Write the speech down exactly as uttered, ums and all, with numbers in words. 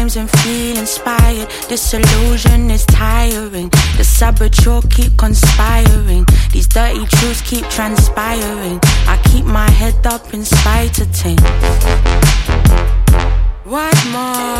times and feel inspired. Disillusion is tiring. The saboteur keep conspiring. These dirty truths keep transpiring. I keep my head up in spite of things. What more